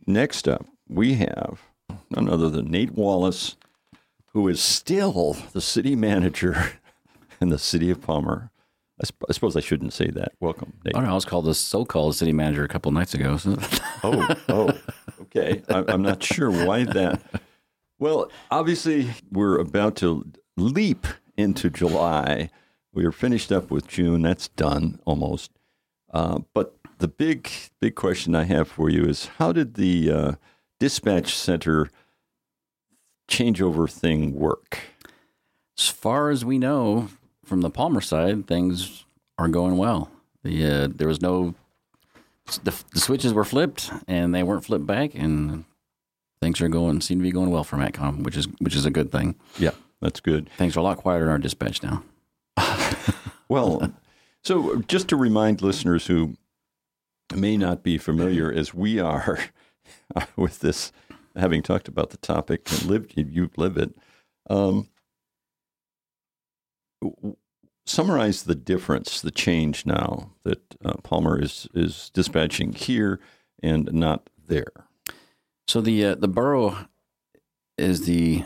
next up, we have none other than Nate Wallace, who is still the city manager in the city of Palmer. I suppose I shouldn't say that. Welcome, Nate. I was called the so-called city manager a couple of nights ago. So. Okay. I'm not sure why that. Well, obviously, we're about to leap into July. We are finished up with June. That's done almost. But the big question I have for you is, how did the dispatch center changeover thing work? As far as we know, from the Palmer side, things are going well. There was no the switches were flipped, and they weren't flipped back, and things seem to be going well for MATCOM, which is a good thing. Yeah, that's good. Things are a lot quieter in our dispatch now. Well, so just to remind listeners who may not be familiar, as we are with this, having talked about the topic and you live it. Summarize the difference, the change now that Palmer is dispatching here and not there. So the borough is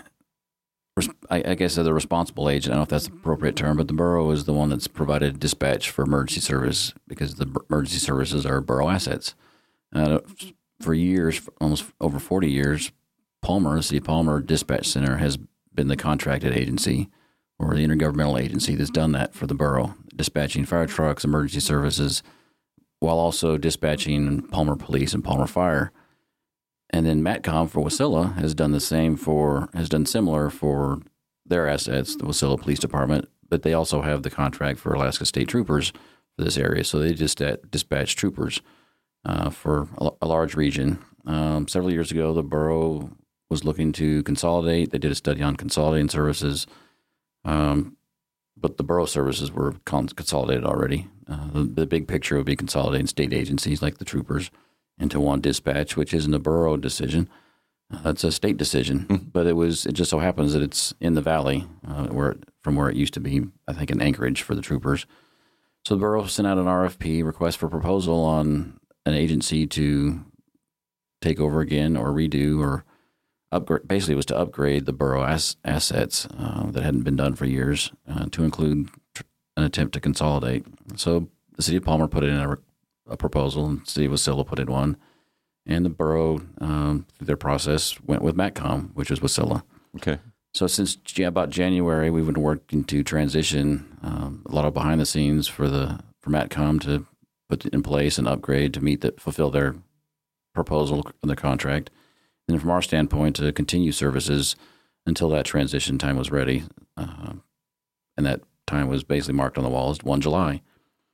I guess the responsible agent. I don't know if that's the appropriate term, but the borough is the one that's provided dispatch for emergency service because the emergency services are borough assets. For years, almost over 40 years, the city of Palmer Dispatch Center has been the contracted agency or the intergovernmental agency that's done that for the borough, dispatching fire trucks, emergency services, while also dispatching Palmer Police and Palmer Fire. And then MATCOM for Wasilla has done similar for their assets, the Wasilla Police Department, but they also have the contract for Alaska State Troopers for this area. So they just dispatch troopers for a large region. Several years ago, the borough was looking to consolidate. They did a study on consolidating services, but the borough services were consolidated already. The big picture would be consolidating state agencies like the troopers into one dispatch, which isn't a borough decision. That's a state decision. But it just so happens that it's in the valley, from where it used to be, I think, in Anchorage for the troopers. So the borough sent out an RFP, request for proposal, on an agency to take over again or redo or upgrade. Basically, it was to upgrade the borough assets that hadn't been done for years to include an attempt to consolidate. So the city of Palmer put in a proposal, and the city of Wasilla put in one, and the borough, through their process, went with MATCOM, which was Wasilla. Okay. So since about January, we've been working to transition a lot of behind the scenes for MATCOM to put in place and upgrade to fulfill their proposal in the contract. And from our standpoint, to continue services until that transition time was ready. And that time was basically marked on the wall as 1 July.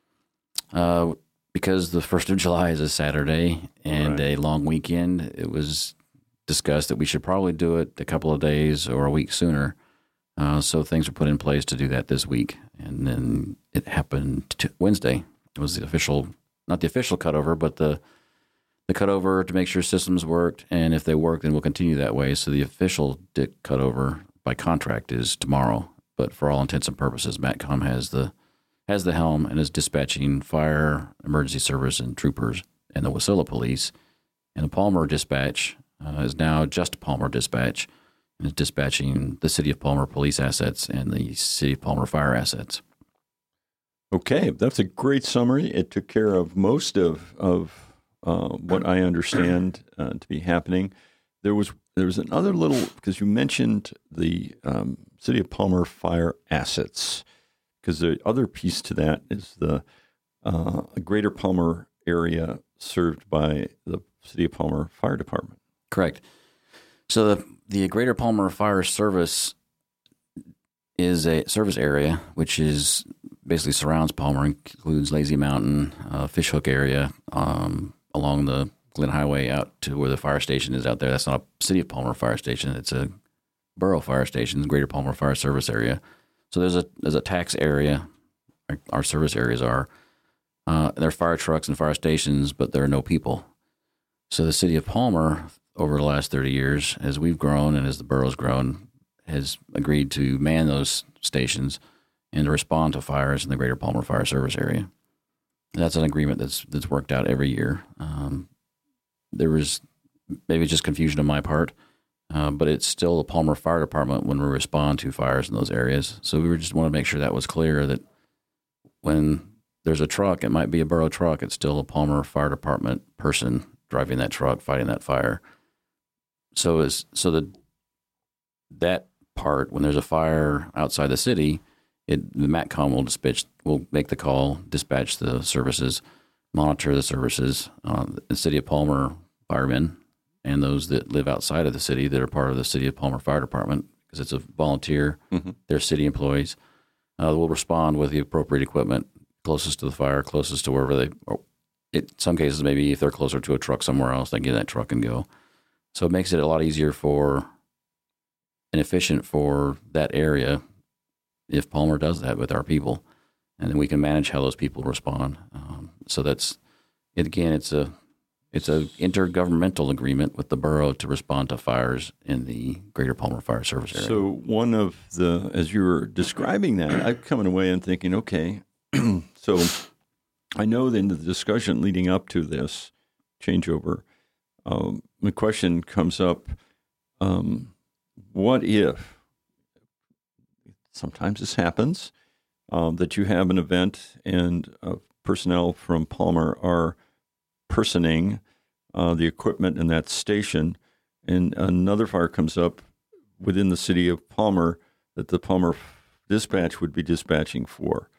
Because the 1st of July is a Saturday and a long weekend, it was discussed that we should probably do it a couple of days or a week sooner. So things were put in place to do that this week. And then it happened Wednesday. It was not the official cutover, but the cutover to make sure systems worked. And if they work, then we'll continue that way. So the official cutover by contract is tomorrow. But for all intents and purposes, MATCOM has the helm and is dispatching fire, emergency service, and troopers, and the Wasilla Police. And the Palmer Dispatch is now just Palmer Dispatch, and is dispatching the City of Palmer police assets and the City of Palmer fire assets. Okay, that's a great summary. It took care of most of what I understand to be happening. There was another little, because you mentioned the City of Palmer fire assets, because the other piece to that is the Greater Palmer area served by the City of Palmer Fire Department. Correct. So the Greater Palmer Fire Service is a service area which is basically surrounds Palmer, includes Lazy Mountain, Fishhook area, along the Glen Highway out to where the fire station is out there. That's not a City of Palmer fire station. It's a borough fire station, Greater Palmer Fire Service area. So there's a tax area. Our service areas are. There are fire trucks and fire stations, but there are no people. So the City of Palmer, over the last 30 years, as we've grown and as the borough's grown, has agreed to man those stations and to respond to fires in the Greater Palmer Fire Service area. And that's an agreement that's worked out every year. There was maybe just confusion on my part, but it's still the Palmer Fire Department when we respond to fires in those areas. So we just want to make sure that was clear that when there's a truck, it might be a borough truck, it's still a Palmer Fire Department person driving that truck, fighting that fire. That part, when there's a fire outside the city, the MATCOM will make the call, dispatch the services, monitor the services. The City of Palmer firemen and those that live outside of the city that are part of the City of Palmer Fire Department, because it's a volunteer, they're city employees, will respond with the appropriate equipment closest to the fire, closest to wherever in some cases, maybe if they're closer to a truck somewhere else, they get in that truck and go. So it makes it a lot easier and efficient for that area if Palmer does that with our people, and then we can manage how those people respond. So that's it. Again, it's a intergovernmental agreement with the borough to respond to fires in the Greater Palmer Fire Service area. So as you were describing that, I'm coming away and thinking, okay, so I know that in the discussion leading up to this changeover, the question comes up, what if, sometimes this happens, that you have an event and personnel from Palmer are personing the equipment in that station, and another fire comes up within the city of Palmer that the Palmer dispatch would be dispatching for.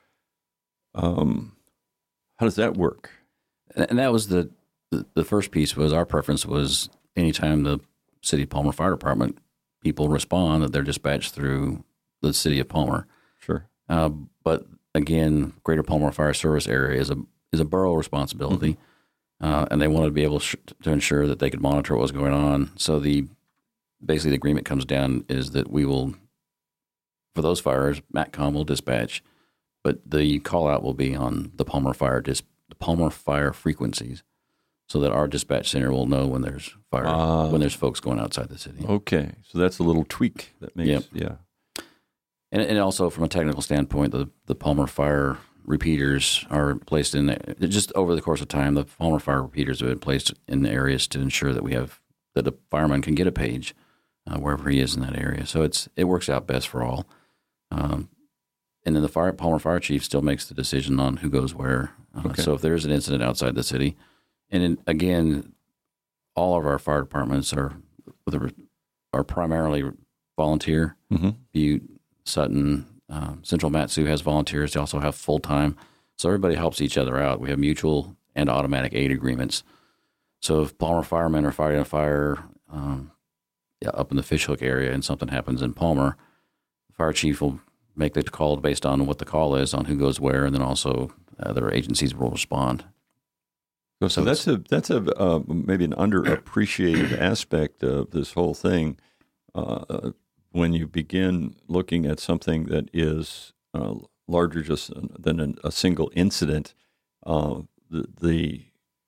How does that work? And that was the first piece. Was our preference was anytime the City of Palmer Fire Department people respond, that they're dispatched through the City of Palmer. Sure. But again, Greater Palmer Fire Service area is a borough responsibility, and they wanted to be able to ensure that they could monitor what was going on. So basically the agreement comes down is that we will, for those fires, MATCOM will dispatch, but the call out will be on the Palmer Fire frequencies, so that our dispatch center will know when there's fire, when there's folks going outside the city. Okay, so that's a little tweak that makes, yeah. And also from a technical standpoint, the Palmer Fire repeaters are placed in there. Just over the course of time, the Palmer Fire repeaters have been placed in areas to ensure that a fireman can get a page wherever he is in that area. So it works out best for all. And then the Palmer Fire Chief still makes the decision on who goes where. Okay. So if there's an incident outside the city, again, all of our fire departments are primarily volunteer. Butte, Sutton, Central Mat-Su has volunteers. They also have full-time. So everybody helps each other out. We have mutual and automatic aid agreements. So if Palmer firemen are fighting a fire up in the Fishhook area and something happens in Palmer, the fire chief will make the call based on what the call is, on who goes where, and then also other agencies will respond. So that's a maybe an underappreciated aspect of this whole thing. When you begin looking at something that is larger just than a single incident, the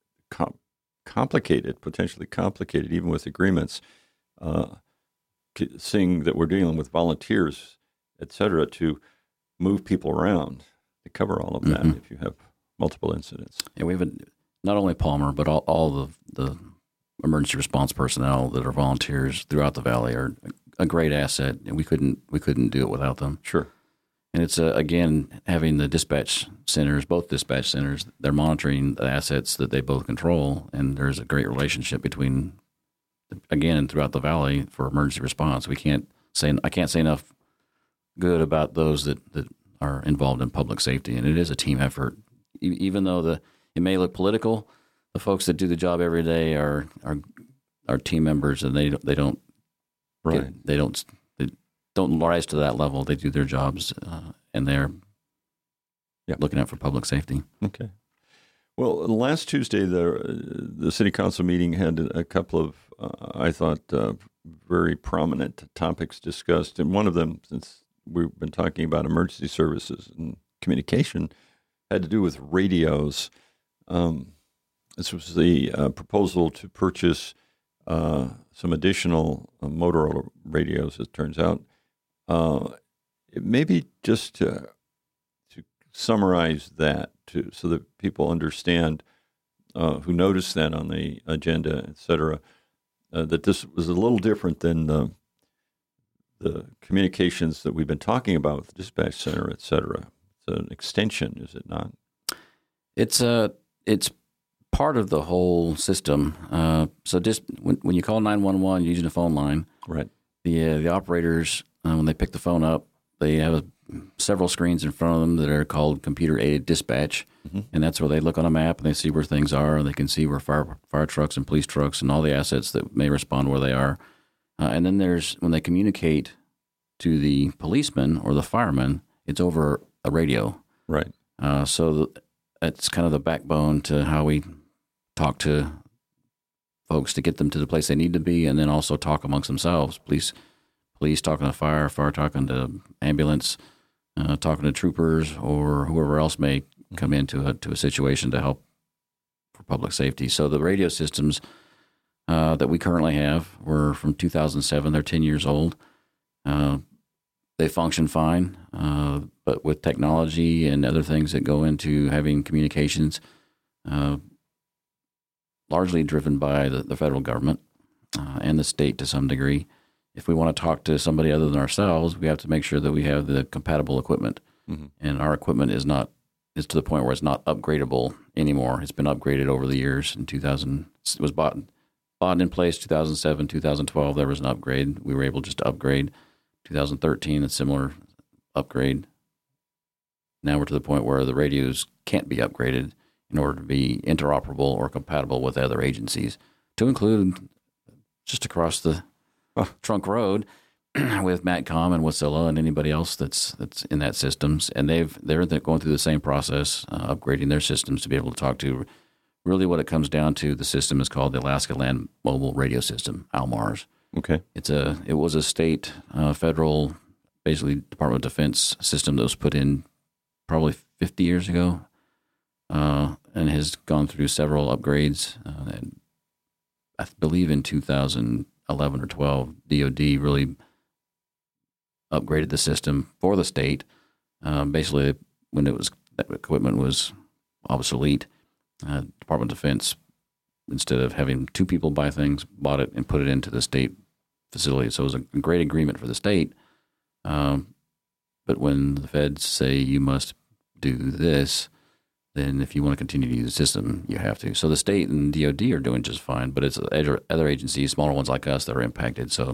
potentially complicated, even with agreements, seeing that we're dealing with volunteers, et cetera, to move people around to cover all of that if you have multiple incidents. Yeah, we have not only Palmer, but all the emergency response personnel that are volunteers throughout the valley are a great asset, and we couldn't do it without them. Sure. And it's again having the dispatch centers, both dispatch centers, they're monitoring the assets that they both control, and there's a great relationship between, again, throughout the valley for emergency response. I can't say enough good about those that are involved in public safety, and it is a team effort. Even though it may look political, the folks that do the job every day are team members, and they don't rise to that level. They do their jobs, and they're looking out for public safety. Okay. Well, last Tuesday, the city council meeting had a couple of, I thought, very prominent topics discussed, and one of them, since we've been talking about emergency services and communication, had to do with radios. This was the proposal to purchase some additional Motorola radios, it turns out. Maybe just to summarize that, so that people understand who noticed that on the agenda, et cetera. that this was a little different than the communications that we've been talking about with the dispatch center, et cetera. It's an extension, is it not? It's part of the whole system. So just when you call 911 using a phone line, right? The operators, when they pick the phone up, they have several screens in front of them that are called computer-aided dispatch, and that's where they look on a map and they see where things are, and they can see where fire trucks and police trucks and all the assets that may respond where they are. And then there's when they communicate to the policeman or the fireman, it's over a radio. Right. So that's kind of the backbone to how we talk to folks to get them to the place they need to be, and then also talk amongst themselves. Police talking to fire talking to ambulance, talking to troopers or whoever else may come into a situation to help for public safety. So the radio systems that we currently have were from 2007. They're 10 years old. They function fine, but with technology and other things that go into having communications, largely driven by the federal government and the state to some degree. If we want to talk to somebody other than ourselves, we have to make sure that we have the compatible equipment. And our equipment is to the point where it's not upgradable anymore. It's been upgraded over the years. In 2000, it was bought in place 2007, 2012. There was an upgrade. We were able just to upgrade. 2013, a similar upgrade. Now we're to the point where the radios can't be upgraded in order to be interoperable or compatible with other agencies, to include just across the trunk road with MATCOM and Wasilla and anybody else that's in that systems. And they're going through the same process, upgrading their systems to be able to talk to. Really what it comes down to, the system is called the Alaska Land Mobile Radio System, ALMARS. Okay. It was a state, federal, basically Department of Defense system that was put in probably 50 years ago, and has gone through several upgrades. And I believe in 2011 or 12, DOD really upgraded the system for the state. Basically, when that equipment was obsolete, Department of Defense, instead of having two people buy things, bought it and put it into the state facility. So it was a great agreement for the state. But when the feds say you must do this, then if you want to continue to use the system, you have to. So the state and DOD are doing just fine, but it's other agencies, smaller ones like us, that are impacted. So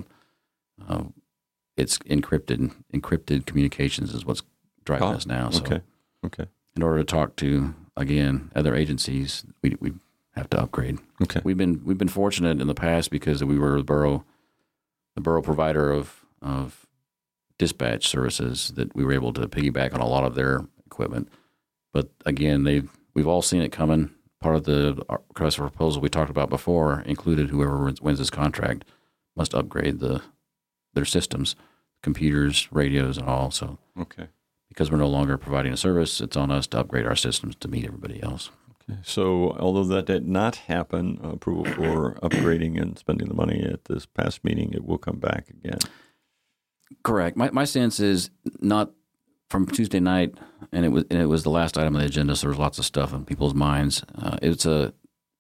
it's encrypted communications is what's driving us now. So okay. In order to talk to, again, other agencies, we have to upgrade. Okay. We've been fortunate in the past because we were the borough provider of dispatch services, that we were able to piggyback on a lot of their equipment. But again, we've all seen it coming. Part of the request for proposal we talked about before included whoever wins this contract must upgrade their systems, computers, radios, and all. So because we're no longer providing a service, it's on us to upgrade our systems to meet everybody else. Okay. So although that did not happen, approval for upgrading and spending the money at this past meeting, it will come back again. Correct. My sense is not from Tuesday night, and it was the last item on the agenda, so there's lots of stuff in people's minds. It's a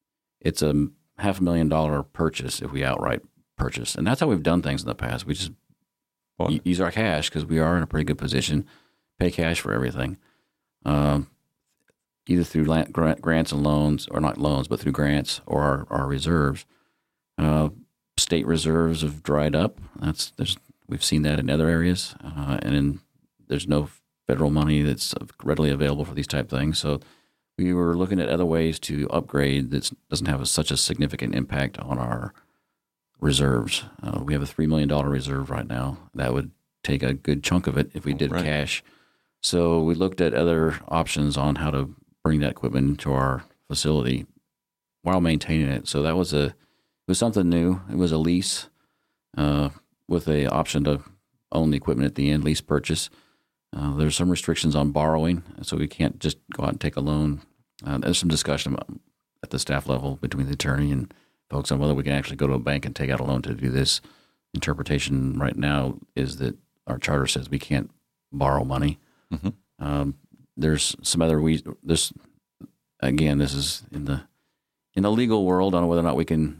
$500,000 purchase if we outright purchase, and that's how we've done things in the past. We just use our cash because we are in a pretty good position, pay cash for everything, either through grants and loans, or not loans, but through grants or our reserves. State reserves have dried up. We've seen that in other areas, and there's no federal money that's readily available for these type things. So we were looking at other ways to upgrade that doesn't have such a significant impact on our reserves. We have a $3 million reserve right now. That would take a good chunk of it if we did cash. So we looked at other options on how to bring that equipment into our facility while maintaining it. So it was something new. It was a lease with a option to own the equipment at the end, lease purchase. There's some restrictions on borrowing, so we can't just go out and take a loan. There's some discussion at the staff level between the attorney and folks on whether we can actually go to a bank and take out a loan to do this. Interpretation right now is that our charter says we can't borrow money. There's some other this is in the legal world. I don't know whether or not we can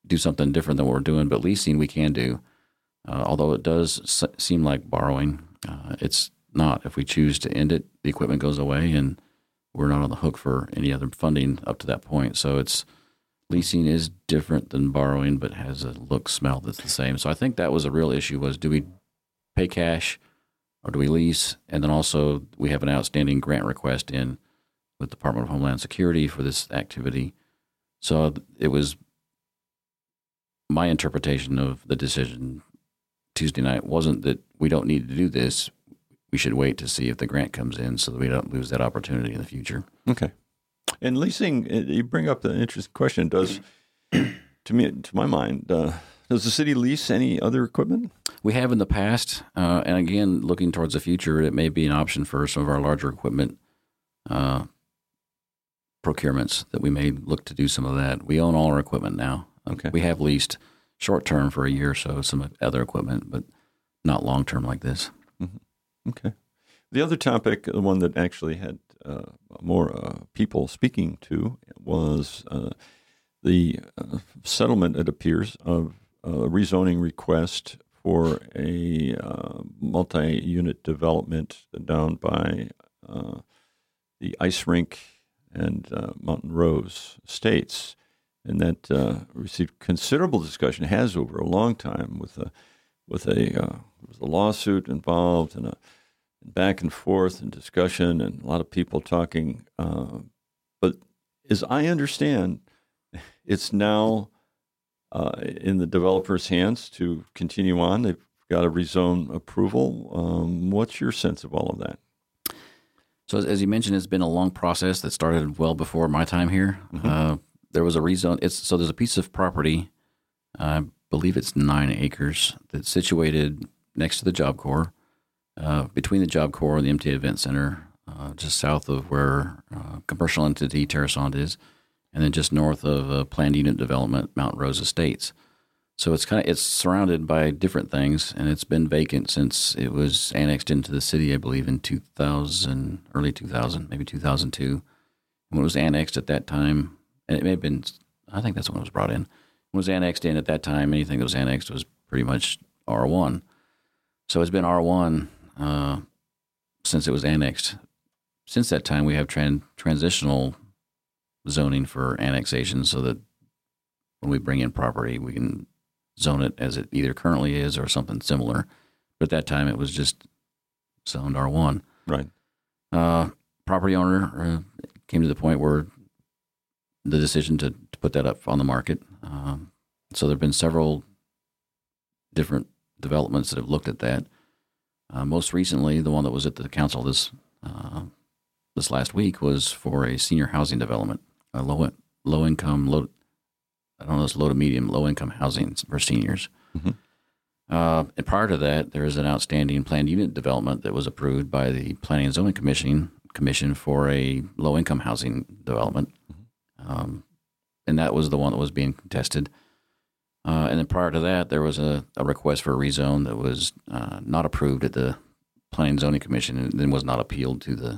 do something different than what we're doing. But leasing we can do, although it does seem like borrowing. It's not. If we choose to end it, the equipment goes away, and we're not on the hook for any other funding up to that point. So it's leasing is different than borrowing, but has a look, smell that's the same. So I think that was a real issue: was do we pay cash or do we lease? And then also we have an outstanding grant request in with the Department of Homeland Security for this activity. So it was my interpretation of the decision Tuesday night wasn't that we don't need to do this. We should wait to see if the grant comes in so that we don't lose that opportunity in the future. Okay. And leasing, you bring up an interesting question. Does, to my mind, does the city lease any other equipment? We have in the past, and again, looking towards the future, it may be an option for some of our larger equipment procurements that we may look to do some of that. We own all our equipment now. Okay. We have leased short term for a year or so some other equipment, but not long term like this. Mm-hmm. Okay. The other topic, the one that actually had more people speaking to, was the settlement, it appears, of a rezoning request for a multi-unit development down by the ice rink and Mountain Rose Estates. And that received considerable discussion, has over a long time, with a lawsuit involved and a back and forth and discussion and a lot of people talking. But as I understand, it's now in the developer's hands to continue on. They've got a rezone approval. What's your sense of all of that? So as you mentioned, it's been a long process that started well before my time here. Mm-hmm. There was a rezone. So there's a piece of property, I believe it's 9 acres, that's situated next to the Job Corps, between the Job Corps and the MTA Event Center, just south of where commercial entity Terrasant is, and then just north of planned unit development, Mountain Rose Estates. So it's surrounded by different things, and it's been vacant since it was annexed into the city, I believe, in 2000, early 2000, maybe 2002. When it was annexed at that time, and it may have been, I think that's when it was brought in. When it was annexed in at that time, anything that was annexed was pretty much R1. So it's been R1 since it was annexed. Since that time, we have transitional zoning for annexation so that when we bring in property, we can zone it as it either currently is or something similar. But at that time, it was just zoned R1. Right. Property owner came to the point where the decision to put that up on the market. So there have been several different developments that have looked at that. Most recently, the one that was at the council this last week was for a senior housing development, a low income, low to medium, low income housing for seniors. Mm-hmm. And prior to that, there is an outstanding planned unit development that was approved by the Planning and Zoning Commission for a low income housing development. Mm-hmm. And that was the one that was being contested. And then prior to that, there was a request for a rezone that was not approved at the Planning and Zoning Commission, and then was not appealed to the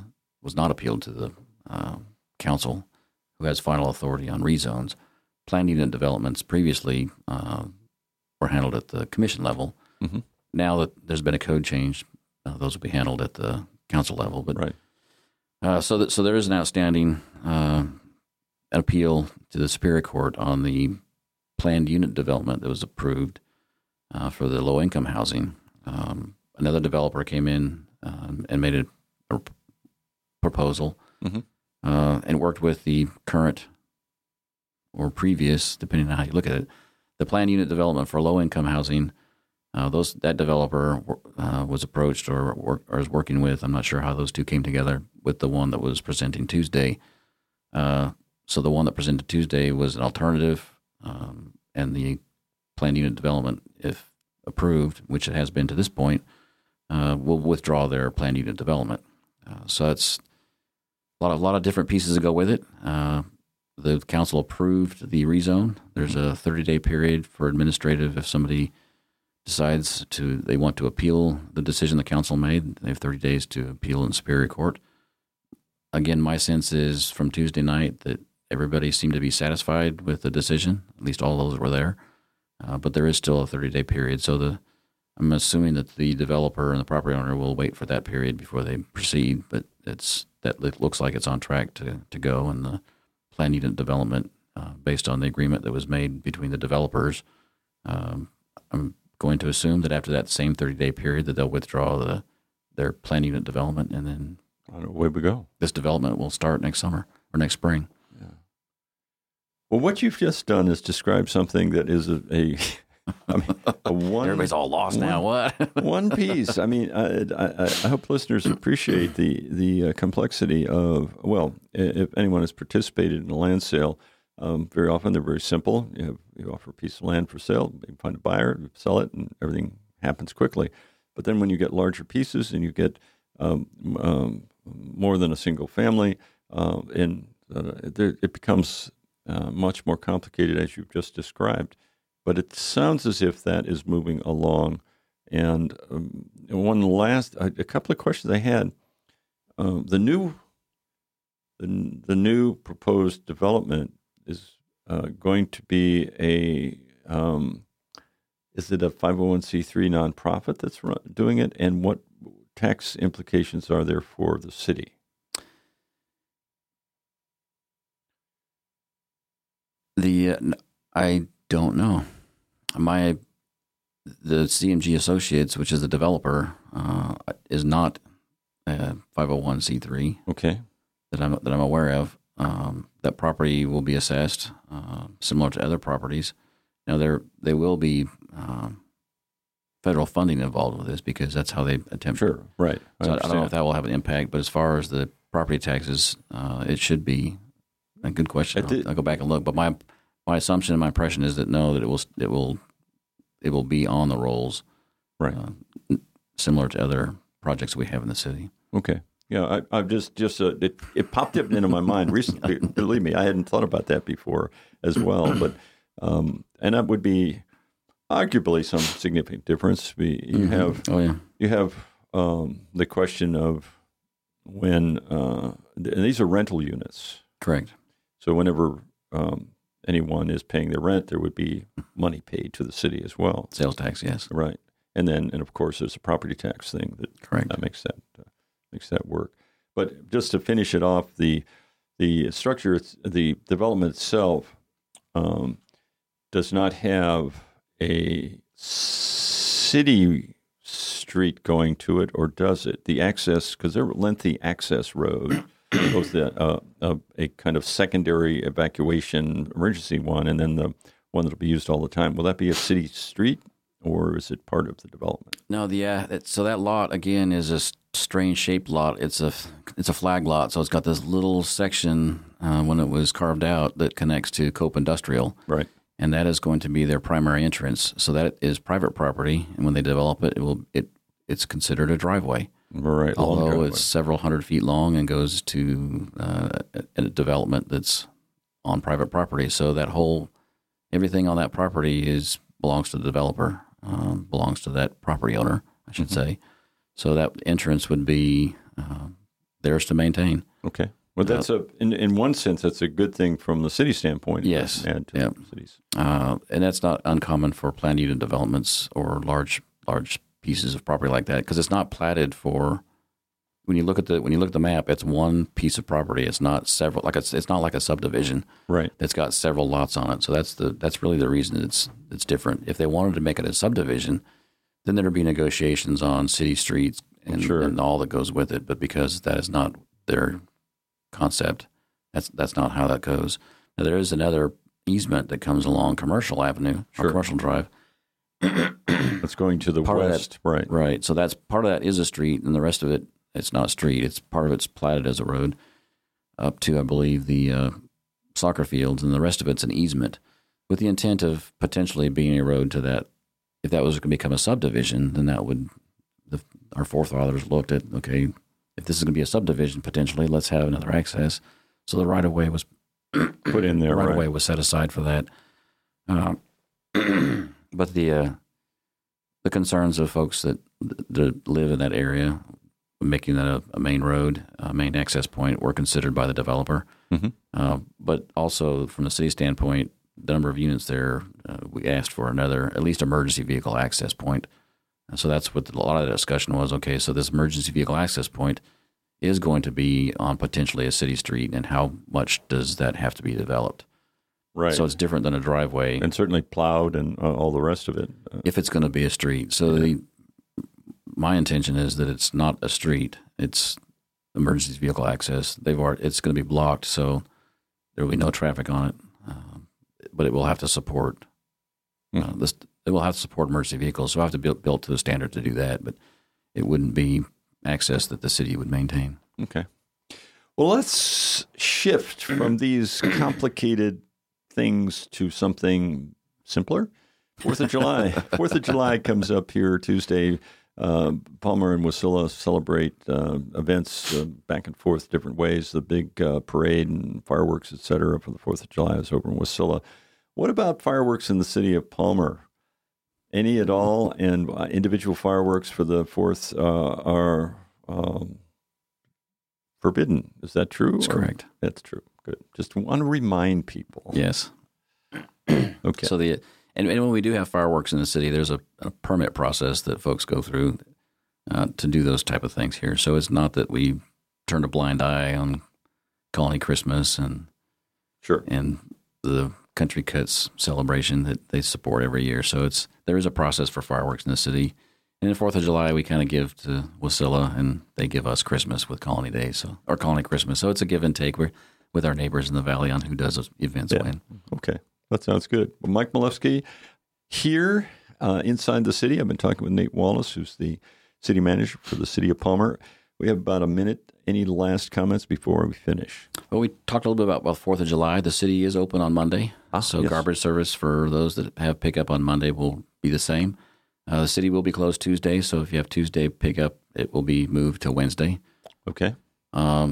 council, who has final authority on rezones. Planned unit developments previously were handled at the commission level. Mm-hmm. Now that there's been a code change, those will be handled at the council level. But right. So there is an outstanding appeal to the Superior Court on the planned unit development that was approved for the low-income housing. Another developer came in and made a proposal. Mm-hmm. And worked with the current or previous, depending on how you look at it, the planned unit development for low-income housing. That developer was approached or is working with, I'm not sure how those two came together, with the one that was presenting Tuesday. So the one that presented Tuesday was an alternative, and the planned unit development, if approved, which it has been to this point, will withdraw their planned unit development. So it's a lot of different pieces that go with it. The council approved the rezone. There's a 30-day period for administrative. If somebody decides they want to appeal the decision the council made, they have 30 days to appeal in Superior Court. Again, my sense is from Tuesday night that everybody seemed to be satisfied with the decision. At least all those were there. but there is still a 30-day period. So I'm assuming that the developer and the property owner will wait for that period before they proceed. But it looks like it's on track to go, and the planned unit development, based on the agreement that was made between the developers, I'm going to assume that after that same 30-day period that they'll withdraw their planned unit development, and then away we go. This development will start next summer or next spring. Yeah. Well, what you've just done is describe something that is a one. Everybody's all lost now. What? One piece. I mean, I hope listeners appreciate the complexity of. Well, if anyone has participated in a land sale, very often they're very simple. You offer a piece of land for sale, you find a buyer, you sell it, and everything happens quickly. But then when you get larger pieces and you get more than a single family, it becomes much more complicated, as you've just described. But it sounds as if that is moving along. And a couple of questions I had. The new proposed development is going to be is it a 501c3 nonprofit that's doing it? And what tax implications are there for the city? I don't know. The CMG Associates, which is the developer, is not a 501c3. Okay. That I'm aware of. That property will be assessed, similar to other properties. Now there will be federal funding involved with this because that's how they attempt. Sure, right. So I don't know if that will have an impact, but as far as the property taxes, it should be a good question. I'll go back and look, but my assumption and my impression is that no, that it will be on the rolls, right? Similar to other projects we have in the city. Okay. Yeah, I've just it popped up into my mind recently. Believe me, I hadn't thought about that before as well. But and that would be arguably some significant difference. You have the question of when and these are rental units, correct? So whenever anyone is paying their rent, there would be money paid to the city as well. Sales tax, yes, right. And of course there's a property tax thing that makes that work. But just to finish it off, the structure, the development itself does not have a city street going to it, or does it? The access, because they're a lengthy access road, both a kind of secondary evacuation emergency one, and then the one that'll be used all the time. Will that be a city street, or is it part of the development? No, so that lot again is a strange shaped lot. It's a flag lot, so it's got this little section when it was carved out that connects to Cope Industrial, right? And that is going to be their primary entrance. So that is private property, and when they develop it, it's considered a driveway. Right. Although it's several hundred feet long and goes to a development that's on private property. So everything on that property belongs to the developer, belongs to that property owner, I should say. So that entrance would be theirs to maintain. Okay. Well, that's in one sense, that's a good thing from the city standpoint. Yes. Add to cities. And that's not uncommon for planned unit developments or large pieces of property like that, because it's not platted for. When you look at the map, it's one piece of property. It's not several. It's not like a subdivision, right? That's got several lots on it. So that's really the reason it's different. If they wanted to make it a subdivision, then there'd be negotiations on city streets and all that goes with it. But because that is not their concept, that's not how that goes. Now, there is another easement that comes along Commercial Avenue or Commercial Drive. It's going to the west, right? Right. So that's part of that is a street, and the rest of it, it's not a street. It's part of it's platted as a road up to, I believe, the soccer fields, and the rest of it's an easement with the intent of potentially being a road to that. If that was going to become a subdivision, then that would our forefathers looked at, okay, if this is going to be a subdivision, potentially, let's have another access. So the right-of-way was put in there. The right-of-way was set aside for that. But the concerns of folks that live in that area, making that a main road, a main access point, were considered by the developer. Mm-hmm. But also from the city standpoint, the number of units there, we asked for another, at least emergency vehicle access point. And so that's what a lot of the discussion was. Okay, so this emergency vehicle access point is going to be on potentially a city street, and how much does that have to be developed? Right. So it's different than a driveway. And certainly plowed and all the rest of it. If it's going to be a street. So my intention is that it's not a street. It's emergency vehicle access. It's going to be blocked, so there will be no traffic on it. But it will have to support this. It will have to support emergency vehicles. So I have to build to the standard to do that. But it wouldn't be access that the city would maintain. Okay. Well, let's shift from these complicated things to something simpler. 4th of July. 4th of July comes up here Tuesday. Palmer and Wasilla celebrate events back and forth different ways. The big parade and fireworks, et cetera, for the 4th of July is over in Wasilla. What about fireworks in the city of Palmer? Any at all? And individual fireworks for the 4th are forbidden. Is that true? That's correct. That's true. Good. Just want to remind people. Yes. Okay. So and when we do have fireworks in the city, there's a permit process that folks go through to do those type of things here. So it's not that we turn a blind eye on Colony Christmas and the Country Cuts celebration that they support every year. So there is a process for fireworks in the city. And the 4th of July, we kind of give to Wasilla, and they give us Christmas with Colony Day, or Colony Christmas. So it's a give and take with our neighbors in the valley on who does those events when. Okay. That sounds good. Well, Mike Milewski here inside the city. I've been talking with Nate Wallace, who's the city manager for the city of Palmer. We have about a minute. Any last comments before we finish? Well, we talked a little bit about 4th of July. The city is open on Monday. So yes. Garbage service for those that have pickup on Monday will be the same. The city will be closed Tuesday. So if you have Tuesday pickup, it will be moved to Wednesday. Okay. I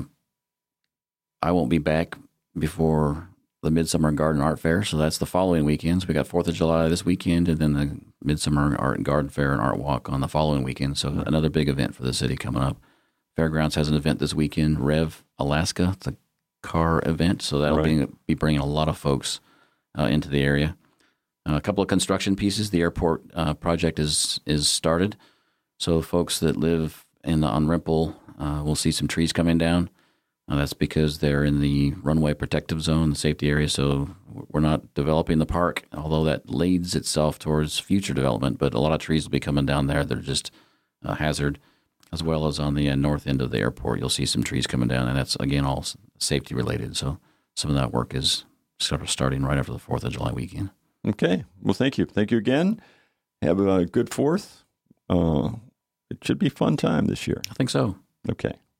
won't be back before the Midsummer and Garden Art Fair. So that's the following weekends. We got 4th of July this weekend, and then the Midsummer Art and Garden Fair and Art Walk on the following weekend. So another big event for the city coming up. Fairgrounds has an event this weekend, Rev Alaska. It's a car event, so that'll be bringing a lot of folks into the area. A couple of construction pieces. The airport project is started, so folks that live on Rimple will see some trees coming down. That's because they're in the runway protective zone, the safety area, so we're not developing the park, although that leads itself towards future development, but a lot of trees will be coming down there. They're just a hazard, as well as on the north end of the airport. You'll see some trees coming down, and that's, again, all safety related. So some of that work is sort of starting right after the 4th of July weekend. Okay. Well, thank you. Thank you again. Have a good 4th. It should be a fun time this year. I think so. Okay.